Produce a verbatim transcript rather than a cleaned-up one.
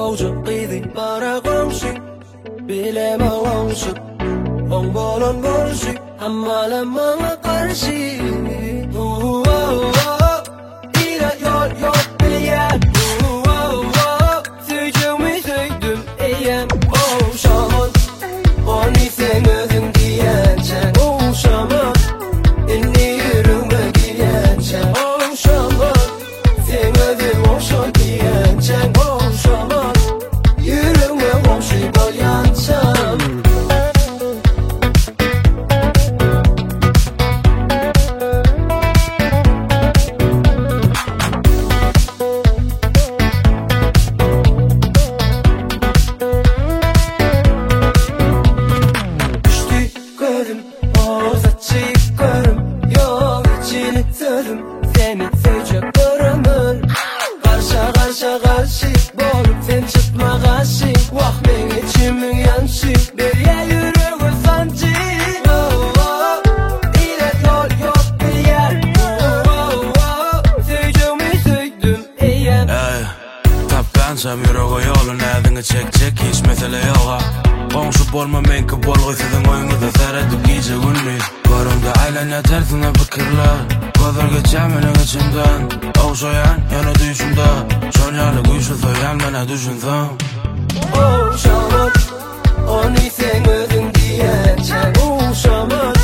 Olacak giydi para komşu Bileme olsun On bolon borcu Ammalem bana karşı Oh oh oh İle yol yok bilen Oh oh oh Söyleyeceğimi söyledim eğen Oh şaman Onu sen ödün diyeceksin Oh şaman Inni yürüme diyeceksin Oh şaman Sen ödün olsun diyeceksin Oh şaman Yürüme komşu bol yansam Seni sevecek görümün Karşa karşa karşı Bolup sen çıkma karşı Vah ben içimin yanşı Beriye yürü sancı Oh oh İle yol yok bir yer Oh oh Söyleyeceğimi söyledim eğen Ey Tap bensem yürüge yolun Ädiňi çek-çek hiç mesele yoga Qoňşu bolma menki bolgysydyň oýuňyda seredip gije gündüz Görümde aýlanya tersiňe pikirler Gözler geçer meni içimden Oğşayan yana düşümde Şonyalı güýçli soýan mene düşünsem Oh şaman Onu sen ödün diyeceksin Oh şaman